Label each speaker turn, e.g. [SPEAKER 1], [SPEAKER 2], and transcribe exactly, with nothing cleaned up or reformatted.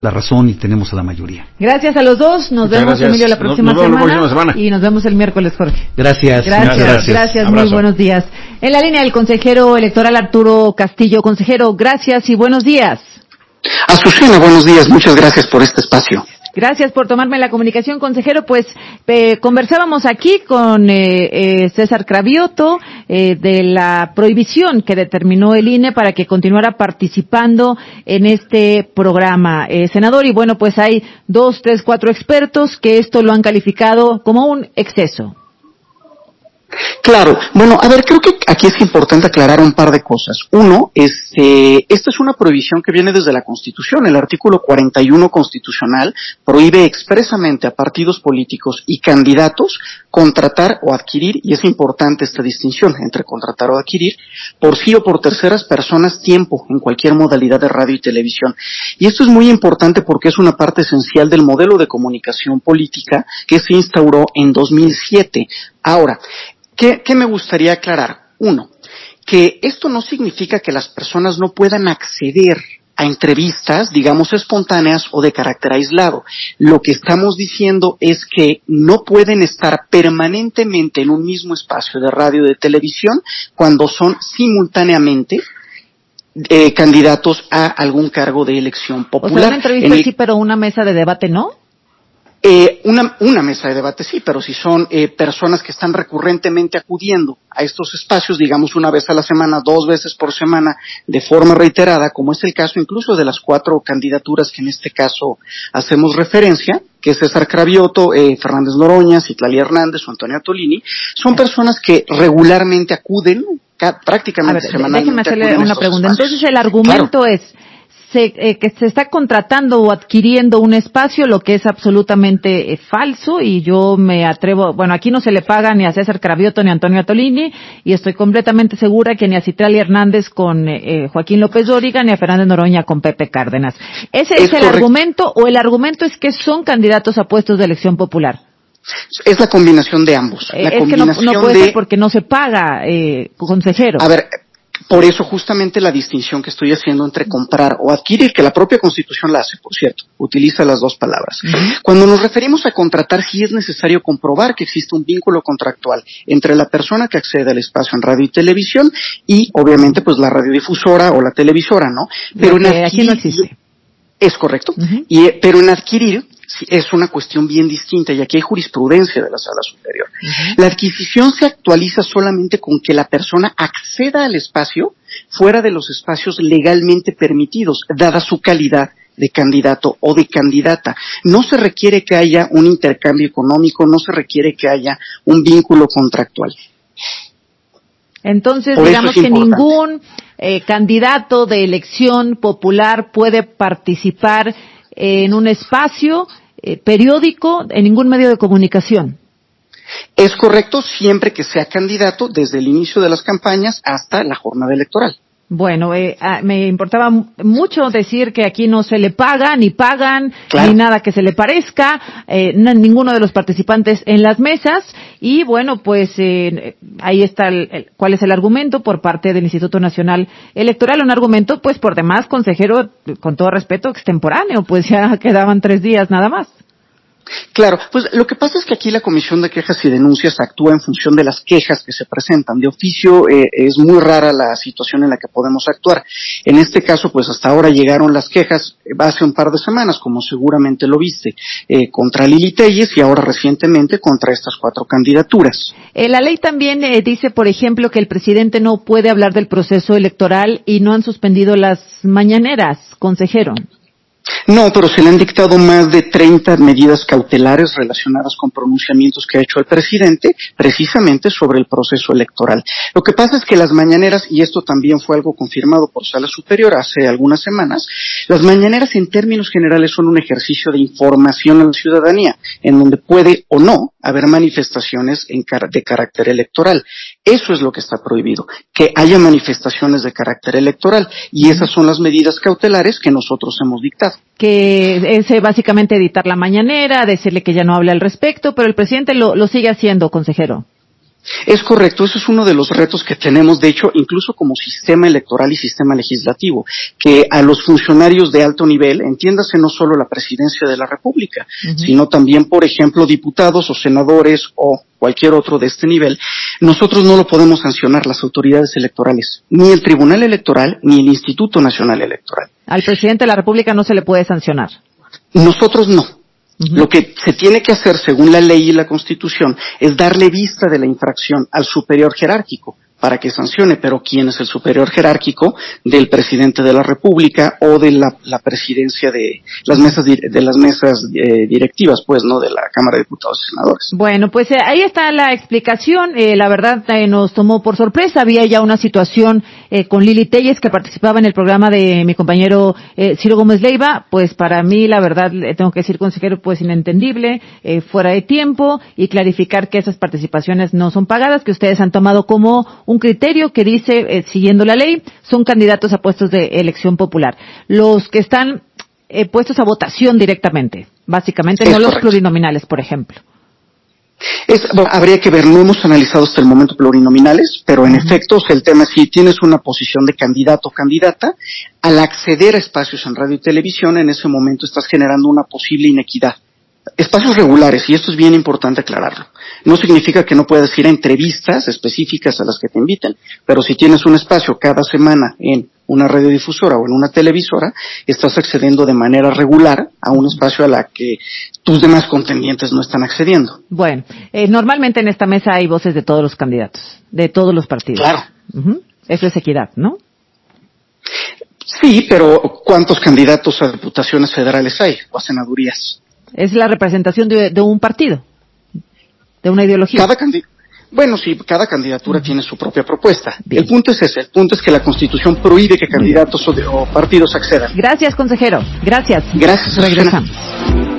[SPEAKER 1] la razón y tenemos a la mayoría.
[SPEAKER 2] Gracias a los dos. Nos
[SPEAKER 3] Muchas
[SPEAKER 2] vemos,
[SPEAKER 3] gracias.
[SPEAKER 2] Emilio, la próxima,
[SPEAKER 3] nos, nos
[SPEAKER 2] semana,
[SPEAKER 3] la próxima semana.
[SPEAKER 2] Y nos vemos el miércoles, Jorge.
[SPEAKER 1] Gracias.
[SPEAKER 2] Gracias, gracias. gracias muy buenos días. En la línea el consejero electoral Arturo Castillo. Consejero, gracias y buenos días.
[SPEAKER 4] Azucena, buenos días. Muchas gracias por este espacio.
[SPEAKER 2] Gracias por tomarme la comunicación, consejero. Pues eh, conversábamos aquí con eh, eh, César Cravioto eh, de la prohibición que determinó el I N E para que continuara participando en este programa, eh, senador. Y bueno, pues hay dos, tres, cuatro expertos que esto lo han calificado como un exceso.
[SPEAKER 4] Claro, bueno, a ver, creo que aquí es importante aclarar un par de cosas. Uno, este, esta es una prohibición que viene desde la Constitución. El artículo cuarenta y uno constitucional prohíbe expresamente a partidos políticos y candidatos contratar o adquirir, y es importante esta distinción entre contratar o adquirir, por sí o por terceras personas tiempo en cualquier modalidad de radio y televisión. Y esto es muy importante porque es una parte esencial del modelo de comunicación política que se instauró en dos mil siete. Ahora, ¿Qué, ¿Qué me gustaría aclarar? Uno, que esto no significa que las personas no puedan acceder a entrevistas, digamos, espontáneas o de carácter aislado. Lo que estamos diciendo es que no pueden estar permanentemente en un mismo espacio de radio o de televisión cuando son simultáneamente eh, candidatos a algún cargo de elección popular.
[SPEAKER 2] O sea, una entrevista
[SPEAKER 4] el...
[SPEAKER 2] sí, pero una mesa de debate no.
[SPEAKER 4] Eh, una, una mesa de debate sí, pero si son eh, personas que están recurrentemente acudiendo a estos espacios, digamos una vez a la semana, dos veces por semana, de forma reiterada, como es el caso incluso de las cuatro candidaturas que en este caso hacemos referencia, que es César Cravioto, eh, Fernández Noroña, Citlali Hernández o Antonia Tolini, son personas que regularmente acuden, ca- prácticamente
[SPEAKER 2] a ver,
[SPEAKER 4] semanalmente.
[SPEAKER 2] Déjeme hacerle
[SPEAKER 4] acuden a
[SPEAKER 2] una
[SPEAKER 4] estos
[SPEAKER 2] pregunta.
[SPEAKER 4] espacios.
[SPEAKER 2] Entonces el argumento
[SPEAKER 4] Claro.
[SPEAKER 2] es Se, eh, que se está contratando o adquiriendo un espacio, lo que es absolutamente eh, falso, y yo me atrevo, bueno, aquí no se le paga ni a César Cravioto ni a Antonio Tolini, y estoy completamente segura que ni a Citlali Hernández con eh, Joaquín López Dóriga, ni a Fernández Noroña con Pepe Cárdenas. ¿Ese es, es el correcto. argumento, o el argumento es que son candidatos a puestos de elección popular?
[SPEAKER 4] Es la combinación de ambos. La
[SPEAKER 2] eh,
[SPEAKER 4] combinación
[SPEAKER 2] es que no, no puede
[SPEAKER 4] de...
[SPEAKER 2] ser porque no se paga, eh, consejero.
[SPEAKER 4] A ver, por eso justamente la distinción que estoy haciendo entre comprar o adquirir, que la propia Constitución la hace, por cierto, utiliza las dos palabras. Uh-huh. Cuando nos referimos a contratar, sí es necesario comprobar que existe un vínculo contractual entre la persona que accede al espacio en radio y televisión y, obviamente, pues la radiodifusora o la televisora, ¿no? Pero en adquirir,
[SPEAKER 2] aquí no existe.
[SPEAKER 4] Es correcto. Uh-huh. Y, pero en adquirir sí, es una cuestión bien distinta, y aquí hay jurisprudencia de la Sala Superior. Uh-huh. La adquisición se actualiza solamente con que la persona acceda al espacio fuera de los espacios legalmente permitidos, dada su calidad de candidato o de candidata. No se requiere que haya un intercambio económico, no se requiere que haya un vínculo contractual.
[SPEAKER 2] Entonces, Por digamos que ningún eh, candidato de elección popular puede participar eh, en un espacio eh, periódico, en ningún medio de comunicación.
[SPEAKER 4] Es correcto, siempre que sea candidato desde el inicio de las campañas hasta la jornada electoral.
[SPEAKER 2] Bueno, eh, me importaba mucho decir que aquí no se le paga, ni pagan,
[SPEAKER 4] claro.
[SPEAKER 2] ni nada que se le parezca, eh, no, ninguno de los participantes en las mesas, y bueno, pues eh, ahí está el, el, cuál es el argumento por parte del Instituto Nacional Electoral, un argumento pues por demás, consejero, con todo respeto, extemporáneo, pues ya quedaban tres días nada más.
[SPEAKER 4] Claro, pues lo que pasa es que aquí la Comisión de Quejas y Denuncias actúa en función de las quejas que se presentan. De oficio eh, es muy rara la situación en la que podemos actuar. En este caso, pues hasta ahora llegaron las quejas hace un par de semanas, como seguramente lo viste, eh, contra Lili Telles y ahora recientemente contra estas cuatro candidaturas.
[SPEAKER 2] Eh, la ley también eh, dice, por ejemplo, que el presidente no puede hablar del proceso electoral y no han suspendido las mañaneras, consejero.
[SPEAKER 4] No, pero se le han dictado más de treinta medidas cautelares relacionadas con pronunciamientos que ha hecho el presidente, precisamente sobre el proceso electoral. Lo que pasa es que las mañaneras, y esto también fue algo confirmado por Sala Superior hace algunas semanas, las mañaneras en términos generales son un ejercicio de información a la ciudadanía, en donde puede o no haber manifestaciones en car- de carácter electoral. Eso es lo que está prohibido, que haya manifestaciones de carácter electoral, y esas son las medidas cautelares que nosotros hemos dictado.
[SPEAKER 2] Que es eh, básicamente editar la mañanera, decirle que ya no hable al respecto, pero el presidente lo, lo sigue haciendo, consejero.
[SPEAKER 4] Es correcto, eso es uno de los retos que tenemos, de hecho, incluso como sistema electoral y sistema legislativo, que a los funcionarios de alto nivel, entiéndase no solo la presidencia de la República, uh-huh. sino también, por ejemplo, diputados o senadores o cualquier otro de este nivel, nosotros no lo podemos sancionar las autoridades electorales, ni el Tribunal Electoral ni el Instituto Nacional Electoral.
[SPEAKER 2] Al presidente de la República no se le puede sancionar.
[SPEAKER 4] Nosotros no. Uh-huh. Lo que se tiene que hacer, según la ley y la Constitución, es darle vista de la infracción al superior jerárquico para que sancione, pero ¿quién es el superior jerárquico? Del presidente de la República o de la, la presidencia de las mesas de las mesas eh, directivas, pues, ¿no? De la Cámara de Diputados y Senadores.
[SPEAKER 2] Bueno, pues eh, ahí está la explicación. Eh, la verdad eh, nos tomó por sorpresa. Había ya una situación eh, con Lili Telles, que participaba en el programa de mi compañero eh, Ciro Gómez Leiva. Pues para mí, la verdad, le tengo que decir, consejero, pues inentendible, eh, fuera de tiempo, y clarificar que esas participaciones no son pagadas, que ustedes han tomado como un criterio que dice, eh, siguiendo la ley, son candidatos a puestos de elección popular. Los que están eh, puestos a votación directamente, básicamente, es no correcto. Los plurinominales, por ejemplo.
[SPEAKER 4] Es, bueno, habría que ver, no hemos analizado hasta el momento plurinominales, pero en uh-huh. efecto, o sea, el tema es si tienes una posición de candidato o candidata, al acceder a espacios en radio y televisión, en ese momento estás generando una posible inequidad. Espacios regulares, y esto es bien importante aclararlo. No significa que no puedas ir a entrevistas específicas a las que te inviten, pero si tienes un espacio cada semana en una radiodifusora o en una televisora, estás accediendo de manera regular a un espacio a la que tus demás contendientes no están accediendo.
[SPEAKER 2] Bueno, eh, normalmente en esta mesa hay voces de todos los candidatos, de todos los partidos.
[SPEAKER 4] Claro.
[SPEAKER 2] Uh-huh. Eso es equidad, ¿no?
[SPEAKER 4] Sí, pero ¿cuántos candidatos a diputaciones federales hay o a senadurías?
[SPEAKER 2] Es la representación de, de un partido, de una ideología.
[SPEAKER 4] Cada candi- bueno, sí, cada candidatura uh-huh. tiene su propia propuesta. Bien. El punto es ese, el punto es que la Constitución prohíbe que candidatos o, de, o partidos accedan.
[SPEAKER 2] Gracias, consejero. Gracias.
[SPEAKER 4] Gracias.
[SPEAKER 2] Regresamos.